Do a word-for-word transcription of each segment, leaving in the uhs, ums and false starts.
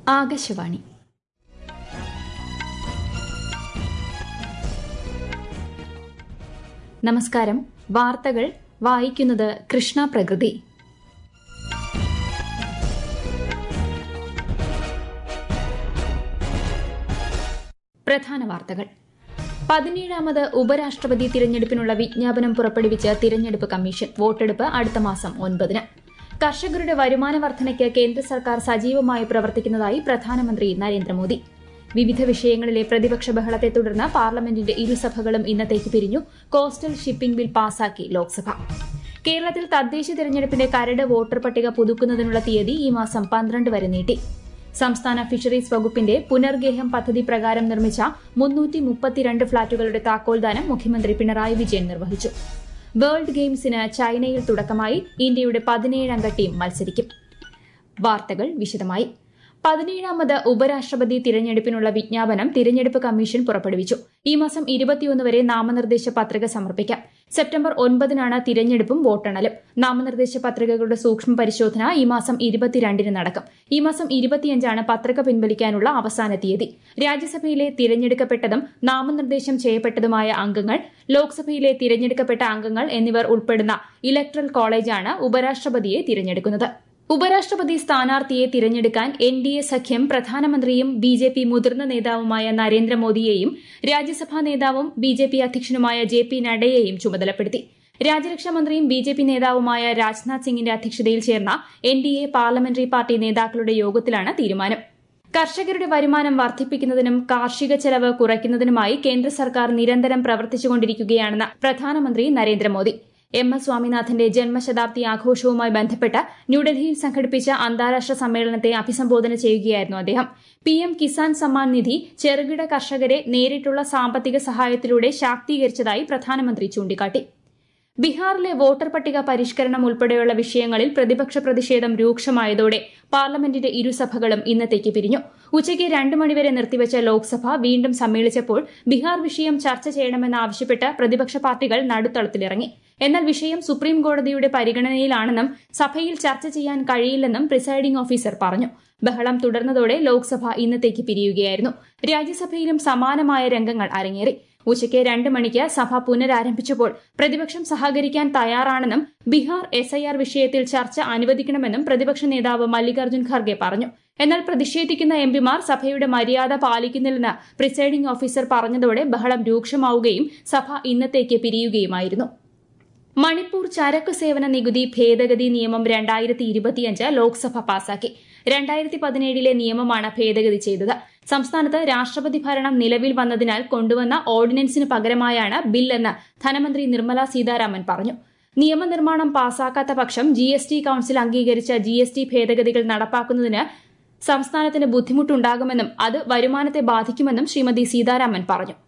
ആകാശവാണി. നമസ്കാരം. വാർത്തകൾ വായിക്കുന്നത് കൃഷ്ണ പ്രകൃതി. പ്രധാന വാർത്തകൾ. പതിനേഴാമത് ഉപരാഷ്ട്രപതി തിരഞ്ഞെടുപ്പിനുള്ള വിജ്ഞാപനം പുറപ്പെടുവിച്ച് തിരഞ്ഞെടുപ്പ് കമ്മീഷൻ. വോട്ടെടുപ്പ് അടുത്ത മാസം ഒൻപതിന്. കർഷകരുടെ വരുമാന വർധനയ്ക്ക് കേന്ദ്ര സർക്കാർ സജീവമായി പ്രവർത്തിക്കുന്നതായി പ്രധാനമന്ത്രി നരേന്ദ്രമോദി. വിവിധ വിഷയങ്ങളിലെ പ്രതിപക്ഷ ബഹളത്തെ തുടർന്ന് പാർലമെന്റിന്റെ ഇരുസഭകളും ഇന്നത്തേക്ക് പിരിഞ്ഞു. കോസ്റ്റൽ ഷിപ്പിംഗ് ബിൽ പാസാക്കി ലോക്സഭ. കേരളത്തിൽ തദ്ദേശ തിരഞ്ഞെടുപ്പിന്റെ കരട് വോട്ടർ പട്ടിക പുതുക്കുന്നതിനുള്ള തീയതി ഈ മാസം പന്ത്രണ്ട് വരെ നീട്ടി. സംസ്ഥാന ഫിഷറീസ് വകുപ്പിന്റെ പുനർഗേഹം പദ്ധതി പ്രകാരം നിർമ്മിച്ച മുന്നൂറ്റി മുപ്പത്തിരണ്ട് ഫ്ളാറ്റുകളുടെ താക്കോൽദാനം മുഖ്യമന്ത്രി പിണറായി വിജയൻ നിർവഹിച്ചു. വേൾഡ് ഗെയിംസിന് ചൈനയിൽ തുടക്കമായി. ഇന്ത്യയുടെ പതിനേഴംഗ ടീം മത്സരിക്കും. വാർത്തകൾ വിശദമായി. പതിനേഴാമത് ഉപരാഷ്ട്രപതി തിരഞ്ഞെടുപ്പിനുള്ള വിജ്ഞാപനം തിരഞ്ഞെടുപ്പ് കമ്മീഷൻ പുറപ്പെടുവിച്ചു. ഈ മാസം ഇരുപത്തിയൊന്ന് വരെ നാമനിർദ്ദേശ പത്രിക സമർപ്പിക്കാം. സെപ്റ്റംബർ ഒൻപതിനാണ് തിരഞ്ഞെടുപ്പും വോട്ടെണ്ണലും. നാമനിർദ്ദേശ പത്രികകളുടെ സൂക്ഷ്മ പരിശോധന ഈ മാസം ഇരുപത്തിരണ്ടിന് നടക്കും. ഈ മാസം ഇരുപത്തിയഞ്ചാണ് പത്രിക പിൻവലിക്കാനുള്ള അവസാന തീയതി. രാജ്യസഭയിലെ തിരഞ്ഞെടുക്കപ്പെട്ടതും നാമനിർദ്ദേശം ചെയ്യപ്പെട്ടതുമായ അംഗങ്ങൾ, ലോക്സഭയിലെ തിരഞ്ഞെടുക്കപ്പെട്ട അംഗങ്ങൾ എന്നിവർ ഉൾപ്പെടുന്ന ഇലക്ടറൽ കോളേജാണ് ഉപരാഷ്ട്രപതിയെ തിരഞ്ഞെടുക്കുന്നത്. ഉപരാഷ്ട്രപതി സ്ഥാനാർത്ഥിയെ തിരഞ്ഞെടുക്കാൻ എൻ ഡി എ സഖ്യം പ്രധാനമന്ത്രിയും ബി ജെ പി മുതിർന്ന നേതാവുമായ നരേന്ദ്രമോദിയെയും രാജ്യസഭാ നേതാവും ബി ജെ പി അധ്യക്ഷനുമായ ജെ പി നഡ്ഡയെയും ചുമതലപ്പെടുത്തി. രാജ്യരക്ഷാമന്ത്രിയും ബി ജെ പി നേതാവുമായ രാജ്നാഥ് സിംഗിന്റെ അധ്യക്ഷതയിൽ ചേർന്ന N D A parliamentary party നേതാക്കളുടെ യോഗത്തിലാണ് തീരുമാനം. കർഷകരുടെ വരുമാനം വർദ്ധിപ്പിക്കുന്നതിനും കാർഷിക ചെലവ് കുറയ്ക്കുന്നതിനുമായി കേന്ദ്ര സർക്കാർ നിരന്തരം പ്രവർത്തിച്ചുകൊണ്ടിരിക്കുകയാണെന്ന് പ്രധാനമന്ത്രി നരേന്ദ്രമോദി. എം എസ് സ്വാമിനാഥന്റെ ജന്മശതാബ്ദി ആഘോഷവുമായി ബന്ധപ്പെട്ട് ന്യൂഡൽഹിയിൽ സംഘടിപ്പിച്ച അന്താരാഷ്ട്ര സമ്മേളനത്തെ അഭിസംബോധന ചെയ്യുകയായിരുന്നു അദ്ദേഹം. പി എം കിസാൻ സമ്മാൻ നിധി ചെറുകിട കർഷകരെ നേരിട്ടുള്ള സാമ്പത്തിക സഹായത്തിലൂടെ ശാക്തീകരിച്ചതായി പ്രധാനമന്ത്രി ചൂണ്ടിക്കാട്ടി. ബീഹാറിലെ വോട്ടർ പട്ടിക പരിഷ്കരണം ഉൾപ്പെടെയുള്ള വിഷയങ്ങളിൽ പ്രതിപക്ഷ പ്രതിഷേധം രൂക്ഷമായതോടെ പാർലമെന്റിന്റെ ഇരുസഭകളും ഇന്നത്തേക്ക് പിരിഞ്ഞു. ഉച്ചയ്ക്ക് രണ്ട് മണിവരെ നിർത്തിവച്ച ലോക്സഭ വീണ്ടും സമ്മേളിച്ചപ്പോൾ ബീഹാർ വിഷയം ചർച്ച ചെയ്യണമെന്നാവശ്യപ്പെട്ട് പ്രതിപക്ഷ പാർട്ടികൾ നടുത്തളത്തിലിറങ്ങി. എന്നാൽ വിഷയം സുപ്രീം കോടതിയുടെ പരിഗണനയിലാണെന്നും സഭയിൽ ചർച്ച ചെയ്യാൻ കഴിയില്ലെന്നും പ്രിസൈഡിംഗ് ഓഫീസർ പറഞ്ഞു. ബഹളം തുടർന്നതോടെ ലോക്സഭ ഇന്നത്തേക്ക് പിരിയുകയായിരുന്നു. രാജ്യസഭയിലും സമാനമായ രംഗങ്ങൾ അരങ്ങേറി. ഉച്ചയ്ക്ക് രണ്ട് മണിക്ക് സഭ പുനരാരംഭിച്ചപ്പോൾ പ്രതിപക്ഷം സഹകരിക്കാൻ തയ്യാറാണെന്നും ബീഹാർ എസ് ഐ ആർ വിഷയത്തിൽ ചർച്ച അനുവദിക്കണമെന്നും പ്രതിപക്ഷ നേതാവ് മല്ലികാർജ്ജുൻ ഖർഗെ പറഞ്ഞു. എന്നാൽ പ്രതിഷേധിക്കുന്ന എംപിമാർ സഭയുടെ മര്യാദ പാലിക്കുന്നില്ലെന്ന് പ്രിസൈഡിംഗ് ഓഫീസർ പറഞ്ഞതോടെ ബഹളം രൂക്ഷമാവുകയും സഭ ഇന്നത്തേക്ക് പിരിയുകയുമായിരുന്നു. മണിപ്പൂർ ചരക്കു സേവന നികുതി ഭേദഗതി നിയമം രണ്ടായിരത്തി ഇരുപത്തിയഞ്ച് ലോക്സഭ പാസാക്കി. രണ്ടായിരത്തി പതിനേഴിലെ നിയമമാണ് ഭേദഗതി ചെയ്തത്. സംസ്ഥാനത്ത് രാഷ്ട്രപതി ഭരണം നിലവിൽ വന്നതിനാൽ കൊണ്ടുവന്ന ഓർഡിനൻസിന് പകരമായാണ് ബില്ലെന്ന് ധനമന്ത്രി നിർമ്മല സീതാരാമൻ പറഞ്ഞു. നിയമനിർമ്മാണം പാസാക്കാത്ത പക്ഷം ജി എസ് ടി കൌൺസിൽ അംഗീകരിച്ച ജി എസ് ടി ഭേദഗതികൾ നടപ്പാക്കുന്നതിന് സംസ്ഥാനത്തിന് ബുദ്ധിമുട്ടുണ്ടാകുമെന്നും അത് വരുമാനത്തെ ബാധിക്കുമെന്നും ശ്രീമതി സീതാരാമൻ പറഞ്ഞു.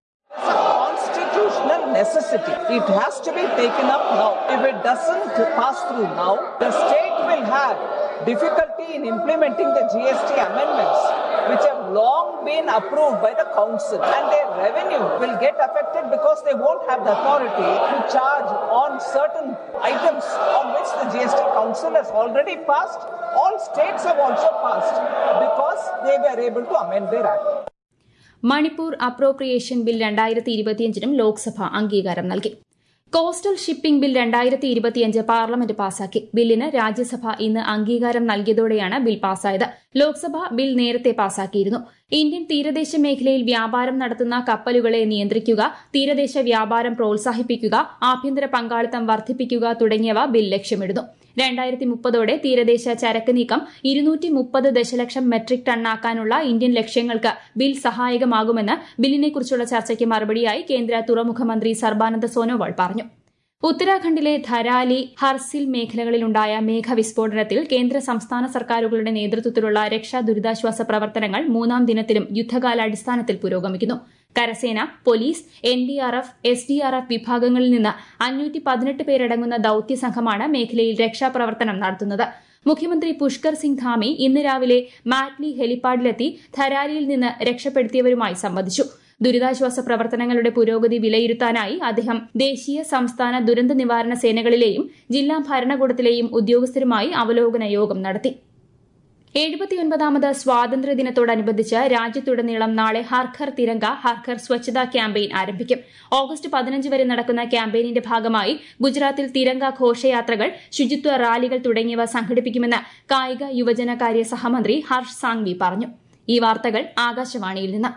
Necessity. It has to be taken up now. If it doesn't pass through now, the state will have difficulty in implementing the G S T amendments which have long been approved by the council, and their revenue will get affected because they won't have the authority to charge on certain items on which the G S T council has already passed. All states have also passed because they were able to amend their act. Manipur appropriation bill രണ്ടായിരത്തി ഇരുപത്തിയഞ്ചിനും ലോക്സഭ അംഗീകാരം നൽകി. Coastal shipping bill രണ്ടായിരത്തി ഇരുപത്തിയഞ്ച് parliament പാസാക്കി. ബില്ലിന് രാജ്യസഭ ഇന്ന് അംഗീകാരം നൽകിയതോടെയാണ് ബിൽ പാസായത്. ലോക്സഭ ബിൽ നേരത്തെ പാസാക്കിയിരുന്നു. ഇന്ത്യൻ തീരദേശ മേഖലയിൽ വ്യാപാരം നടത്തുന്ന കപ്പലുകളെ നിയന്ത്രിക്കുക, തീരദേശ വ്യാപാരം പ്രോത്സാഹിപ്പിക്കുക, ആഭ്യന്തര പങ്കാളിത്തം വർദ്ധിപ്പിക്കുക തുടങ്ങിയവ ബിൽ ലക്ഷ്യമിടുന്നു. രണ്ടായിരത്തി മുപ്പതോടെ തീരദേശ ചരക്ക് നീക്കം ഇരുന്നൂറ്റി മുപ്പത് ദശലക്ഷം മെട്രിക് ടണ്ണാക്കാനുള്ള ഇന്ത്യൻ ലക്ഷ്യങ്ങൾക്ക് ബിൽ സഹായകമാകുമെന്ന് ബില്ലിനെക്കുറിച്ചുള്ള ചർച്ചയ്ക്ക് മറുപടിയായി കേന്ദ്ര തുറമുഖ മന്ത്രി സർബാനന്ദ സോനോവാൾ പറഞ്ഞു. ഉത്തരാഖണ്ഡിലെ ധരാലി, ഹർസിൽ മേഖലകളിലുണ്ടായ മേഘവിസ്ഫോടനത്തിൽ കേന്ദ്ര സംസ്ഥാന സർക്കാരുകളുടെ നേതൃത്വത്തിലുള്ള രക്ഷാ ദുരിതാശ്വാസ പ്രവർത്തനങ്ങൾ മൂന്നാം ദിനത്തിലും യുദ്ധകാലാടിസ്ഥാനത്തിൽ പുരോഗമിക്കുന്നു. കരസേന, police, N D R F, S D R F വിഭാഗങ്ങളിൽ നിന്ന് അഞ്ഞൂറ്റി പതിനെട്ട് പേരടങ്ങുന്ന ദൌത്യ സംഘമാണ് മേഖലയിൽ രക്ഷാപ്രവർത്തനം നടത്തുന്നത്. മുഖ്യമന്ത്രി പുഷ്കർ സിംഗ് ധാമി ഇന്ന് രാവിലെ മാറ്റ്ലി ഹെലിപ്പാഡിലെത്തി ധരാലിയിൽ നിന്ന് രക്ഷപ്പെടുത്തിയവരുമായി സംവദിച്ചു. ദുരിതാശ്വാസ പ്രവർത്തനങ്ങളുടെ പുരോഗതി വിലയിരുത്താനായി അദ്ദേഹം ദേശീയ, സംസ്ഥാന ദുരന്ത നിവാരണ സേനകളിലെയും ജില്ലാ ഭരണകൂടത്തിലെയും ഉദ്യോഗസ്ഥരുമായി അവലോകന യോഗം നടത്തി. എഴുപത്തിയൊൻപതാമത് സ്വാതന്ത്ര്യദിനത്തോടനുബന്ധിച്ച് രാജ്യത്തുടനീളം നാളെ ഹർഘർ തിരങ്ക ഹർഘർ സ്വച്ഛതാ ക്യാമ്പയിൻ ആരംഭിക്കും. ഓഗസ്റ്റ് പതിനഞ്ച് വരെ നടക്കുന്ന ക്യാമ്പയിനിന്റെ ഭാഗമായി ഗുജറാത്തിൽ തിരങ്ക ഘോഷയാത്രകൾ, ശുചിത്വ റാലികൾ തുടങ്ങിയവ സംഘടിപ്പിക്കുമെന്ന് കായിക യുവജനകാര്യ സഹമന്ത്രി ഹർഷ് സാങ്വി പറഞ്ഞു. ഈ വാർത്തകൾ ആകാശവാണിയിൽ നിന്ന്.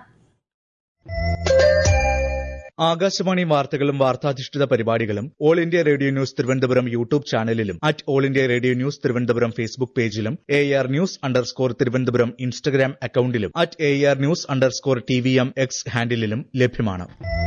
ആകാശവാണി വാർത്തകളും വാർത്താധിഷ്ഠിത പരിപാടികളും all India radio news Thiruvananthapuram YouTube ചാനലിലും at all India radio news Thiruvananthapuram Facebook പേജിലും A R news underscore Thiruvananthapuram Instagram അക്കൌണ്ടിലും at A R news underscore T V M X ഹാൻഡിലും ലഭ്യമാണ്.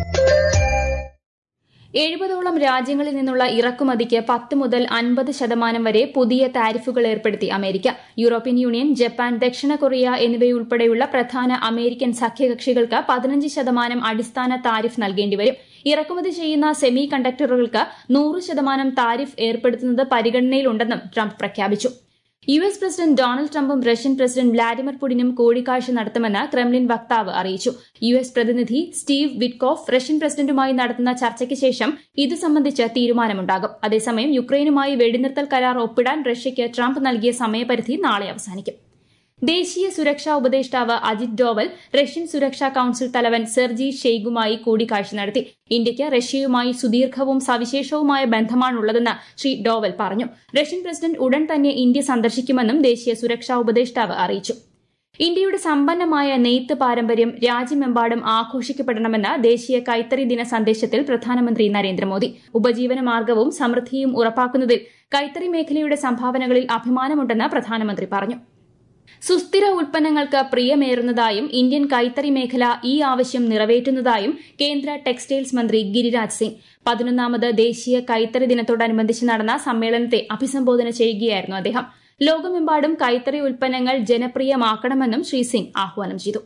എഴുപതോളം രാജ്യങ്ങളിൽ നിന്നുള്ള ഇറക്കുമതിക്ക് പത്ത് മുതൽ അൻപത് ശതമാനം വരെ പുതിയ താരിഫുകൾ ഏർപ്പെടുത്തി അമേരിക്ക. യൂറോപ്യൻ യൂണിയൻ, ജപ്പാൻ, ദക്ഷിണ കൊറിയ എന്നിവയുൾപ്പെടെയുള്ള പ്രധാന അമേരിക്കൻ സഖ്യകക്ഷികൾക്ക് പതിനഞ്ച് ശതമാനം അടിസ്ഥാന താരിഫ് നൽകേണ്ടിവരും. ഇറക്കുമതി ചെയ്യുന്ന സെമി കണ്ടക്ടറുകൾക്ക് നൂറ് ശതമാനം താരിഫ് ഏർപ്പെടുത്തുന്നത് പരിഗണനയിലുണ്ടെന്നും ട്രംപ് പ്രഖ്യാപിച്ചു. യു എസ് പ്രസിഡന്റ് ഡൊണാൾഡ് ട്രംപും റഷ്യൻ പ്രസിഡന്റ് വ്ളാഡിമിർ പുടിനും കൂടിക്കാഴ്ച നടത്തുമെന്ന് ക്രെംലിൻ വക്താവ് അറിയിച്ചു. യു എസ് പ്രതിനിധി സ്റ്റീവ് വിറ്റ്കോഫ് റഷ്യൻ പ്രസിഡന്റുമായി നടത്തുന്ന ചർച്ചയ്ക്ക് ശേഷം ഇത് സംബന്ധിച്ച് തീരുമാനമുണ്ടാകും. അതേസമയം യുക്രൈനുമായി വെടിനിർത്തൽ കരാർ ഒപ്പിടാൻ റഷ്യയ്ക്ക് ട്രംപ് നൽകിയ സമയപരിധി നാളെ അവസാനിക്കും. ദേശീയ സുരക്ഷാ ഉപദേഷ്ടാവ് അജിത് ഡോവൽ റഷ്യൻ സുരക്ഷാ കൌൺസിൽ തലവൻ സെർജി ഷെയ്ഗുമായി കൂടിക്കാഴ്ച നടത്തി. ഇന്ത്യയ്ക്ക് റഷ്യയുമായി സുദീർഘവും സവിശേഷവുമായ ബന്ധമാണുള്ളതെന്ന് ശ്രീ ഡോവൽ പറഞ്ഞു. റഷ്യൻ പ്രസിഡന്റ് ഉടൻ തന്നെ ഇന്ത്യ സന്ദർശിക്കുമെന്നും ദേശീയ സുരക്ഷാ ഉപദേഷ്ടാവ് അറിയിച്ചു. ഇന്ത്യയുടെ സമ്പന്നമായ നെയ്ത്ത് പാരമ്പര്യം രാജ്യമെമ്പാടും ആഘോഷിക്കപ്പെടണമെന്ന് ദേശീയ കൈത്തറി ദിന സന്ദേശത്തിൽ പ്രധാനമന്ത്രി നരേന്ദ്രമോദി. ഉപജീവന മാർഗവും സമൃദ്ധിയും ഉറപ്പാക്കുന്നതിൽ കൈത്തറി മേഖലയുടെ സംഭാവനകളിൽ അഭിമാനമുണ്ടെന്ന് പ്രധാനമന്ത്രി പറഞ്ഞു. സുസ്ഥിര ഉൽപ്പന്നങ്ങൾക്ക് പ്രിയമേറുന്നതായും ഇന്ത്യൻ കൈത്തറി മേഖല ഈ ആവശ്യം നിറവേറ്റുന്നതായും കേന്ദ്ര ടെക്സ്റ്റൈൽസ് മന്ത്രി ഗിരിരാജ് സിംഗ്. പതിനൊന്നാമത് ദേശീയ കൈത്തറി ദിനത്തോടനുബന്ധിച്ച് നടന്ന സമ്മേളനത്തെ അഭിസംബോധന ചെയ്യുകയായിരുന്നു അദ്ദേഹം. ലോകമെമ്പാടും കൈത്തറി ഉൽപ്പന്നങ്ങൾ ജനപ്രിയമാക്കണമെന്നും ശ്രീ സിംഗ് ആഹ്വാനം ചെയ്തു.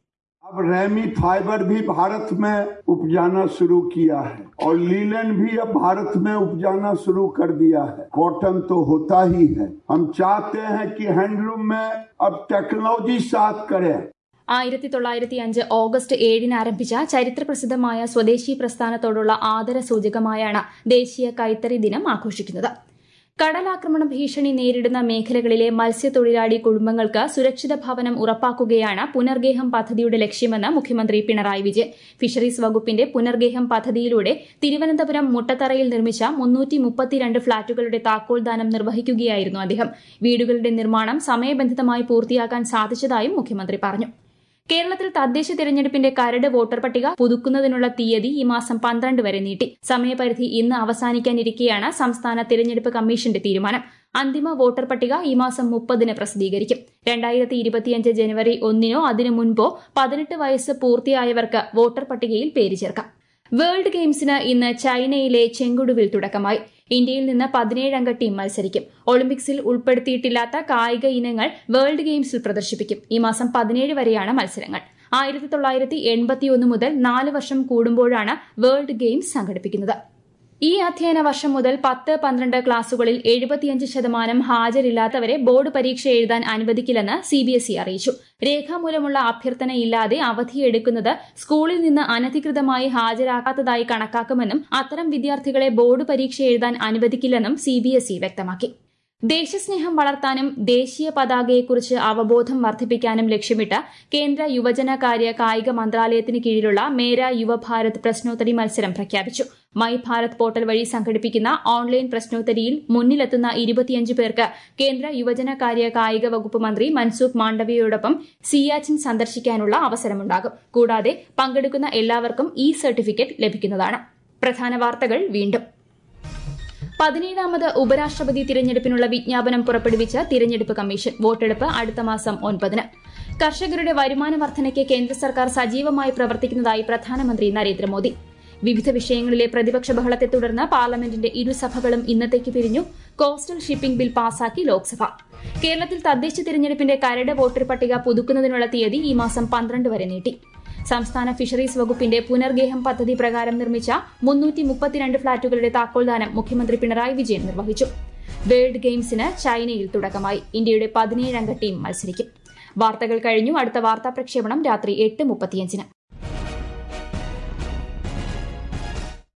अब रेमी फाइबर भी भारत में उपजाना शुरू किया है और लीलन भी अब भारत में उपजाना शुरू कर दिया है. कॉटन तो होता ही है. हम चाहते हैं कि हैंडलूम में अब टेक्नोलॉजी साथ करें. ആയിരത്തി തൊള്ളായിരത്തി അഞ്ച് ഓഗസ്റ്റ് ഏഴിന് ആരംഭിച്ച ചരിത്രപ്രസിദ്ധമായ സ്വദേശി പ്രസ്ഥാനത്തോടുള്ള ആദര സൂചകമായാണ് ദേശീയ കൈത്തറി ദിനം ആഘോഷിക്കുന്നത്. കടലാക്രമണ ഭീഷണി നേരിടുന്ന മേഖലകളിലെ മത്സ്യത്തൊഴിലാളി കുടുംബങ്ങൾക്ക് സുരക്ഷിത ഭവനം ഉറപ്പാക്കുകയാണ് പുനർഗേഹം പദ്ധതിയുടെ ലക്ഷ്യമെന്ന് മുഖ്യമന്ത്രി പിണറായി വിജയൻ. ഫിഷറീസ് വകുപ്പിന്റെ പുനർഗേഹം പദ്ധതിയിലൂടെ തിരുവനന്തപുരം മുട്ടത്തറയിൽ നിർമ്മിച്ച മുന്നൂറ്റി മുപ്പത്തിരണ്ട് ഫ്ളാറ്റുകളുടെ താക്കോൽദാനം നിർവഹിക്കുകയായിരുന്നു അദ്ദേഹം. വീടുകളുടെ നിർമ്മാണം സമയബന്ധിതമായി പൂർത്തിയാക്കാൻ സാധിച്ചതായും മുഖ്യമന്ത്രി പറഞ്ഞു. കേരളത്തിൽ തദ്ദേശ തിരഞ്ഞെടുപ്പിന്റെ കരട് വോട്ടർ പട്ടിക പുതുക്കുന്നതിനുള്ള തീയതി ഈ മാസം പന്ത്രണ്ട് വരെ നീട്ടി. സമയപരിധി ഇന്ന് അവസാനിക്കാനിരിക്കെയാണ് സംസ്ഥാന തിരഞ്ഞെടുപ്പ് കമ്മീഷന്റെ തീരുമാനം. അന്തിമ വോട്ടർ പട്ടിക ഈ മാസം മുപ്പതിന് പ്രസിദ്ധീകരിക്കും. രണ്ടായിരത്തി ഇരുപത്തിയഞ്ച് ജനുവരി ഒന്നിനോ അതിനു മുൻപോ പതിനെട്ട് വയസ്സ് പൂർത്തിയായവർക്ക് വോട്ടർ പട്ടികയിൽ പേര് ചേർക്കാം. വേൾഡ് ഗെയിംസിന് ഇന്ന് ചൈനയിലെ ചെങ്ഡുവിൽ തുടക്കമായി. ഇന്ത്യയിൽ നിന്ന് പതിനേഴംഗ ടീം മത്സരിക്കും. ഒളിമ്പിക്സിൽ ഉൾപ്പെടുത്തിയിട്ടില്ലാത്ത കായിക ഇനങ്ങൾ വേൾഡ് ഗെയിംസിൽ പ്രദർശിപ്പിക്കും. ഈ മാസം പതിനേഴ് വരെയാണ് മത്സരങ്ങൾ. ആയിരത്തി തൊള്ളായിരത്തി എൺപത്തിയൊന്ന് മുതൽ നാല് വർഷം കൂടുമ്പോഴാണ് വേൾഡ് ഗെയിംസ് സംഘടിപ്പിക്കുന്നത്. ഈ അധ്യയന വർഷം മുതൽ പത്ത് പന്ത്രണ്ട് ക്ലാസുകളിൽ എഴുപത്തിയഞ്ച് ശതമാനം ഹാജരില്ലാത്തവരെ ബോർഡ് പരീക്ഷ എഴുതാൻ അനുവദിക്കില്ലെന്ന് സിബിഎസ്ഇ അറിയിച്ചു. രേഖാമൂലമുള്ള അഭ്യർത്ഥനയില്ലാതെ അവധിയെടുക്കുന്നത് സ്കൂളിൽ നിന്ന് അനധികൃതമായി ഹാജരാക്കാത്തതായി കണക്കാക്കുമെന്നും അത്തരം വിദ്യാർത്ഥികളെ ബോർഡ് പരീക്ഷ എഴുതാൻ അനുവദിക്കില്ലെന്നും സിബിഎസ്ഇ വ്യക്തമാക്കി. ദേശസ്നേഹം വളർത്താനും ദേശീയ പതാകയെക്കുറിച്ച് അവബോധം വർദ്ധിപ്പിക്കാനും ലക്ഷ്യമിട്ട് കേന്ദ്ര യുവജനകാര്യ കായിക മന്ത്രാലയത്തിന് കീഴിലുള്ള മേര യുവഭാരത് പ്രശ്നോത്തരി മത്സരം പ്രഖ്യാപിച്ചു. മൈ ഭാരത് പോർട്ടൽ വഴി സംഘടിപ്പിക്കുന്ന ഓൺലൈൻ പ്രശ്നോത്തരിയിൽ മുന്നിലെത്തുന്ന ഇരുപത്തിയഞ്ച് പേർക്ക് കേന്ദ്ര യുവജനകാര്യ കായിക വകുപ്പ് മന്ത്രി മൻസുഖ് മാണ്ഡവ്യയോടൊപ്പം സിയാച്ചിൻ സന്ദർശിക്കാനുള്ള അവസരമുണ്ടാകും. കൂടാതെ പങ്കെടുക്കുന്ന എല്ലാവർക്കും ഇ സർട്ടിഫിക്കറ്റ് ലഭിക്കുന്നതാണ്. പ്രധാന വാർത്തകൾ വീണ്ടും. പതിനേഴാമത് ഉപരാഷ്ട്രപതി തിരഞ്ഞെടുപ്പിനുള്ള വിജ്ഞാപനം പുറപ്പെടുവിച്ച തിരഞ്ഞെടുപ്പ് കമ്മീഷൻ. വോട്ടെടുപ്പ് അടുത്ത മാസം ഒൻപതിന്. കർഷകരുടെ വരുമാന വർധനയ്ക്ക് കേന്ദ്ര സർക്കാർ സജീവമായി പ്രവർത്തിക്കുന്നതായി പ്രധാനമന്ത്രി നരേന്ദ്രമോദി. വിവിധ വിഷയങ്ങളിലെ പ്രതിപക്ഷ ബഹളത്തെ തുടർന്ന് പാർലമെന്റിന്റെ ഇരുസഭകളും ഇന്നത്തേക്ക് പിരിഞ്ഞു. കോസ്റ്റൽ ഷിപ്പിംഗ് ബിൽ പാസാക്കി ലോക്സഭ. കേരളത്തിൽ തദ്ദേശ തിരഞ്ഞെടുപ്പിന്റെ കരട് വോട്ടർ പട്ടിക പുതുക്കുന്നതിനുള്ള തീയതി ഈ മാസം പന്ത്രണ്ട് വരെ നീട്ടി. സംസ്ഥാന ഫിഷറീസ് വകുപ്പിന്റെ പുനർഗേഹം പദ്ധതി പ്രകാരം നിർമ്മിച്ച മുന്നൂറ്റി മുപ്പത്തിരണ്ട് ഫ്ളാറ്റുകളുടെ താക്കോൽദാനം മുഖ്യമന്ത്രി പിണറായി വിജയൻ നിർവഹിച്ചു. വേൾഡ് ഗെയിംസിന് ചൈനയിൽ തുടക്കമായി. ഇന്ത്യയുടെ പതിനേഴംഗ ടീം മത്സരിക്കും. വാർത്തകൾ കഴിഞ്ഞു. അടുത്ത വാർത്താ പ്രക്ഷേപണം രാത്രി എട്ട് മുപ്പത്തിയഞ്ചിന്.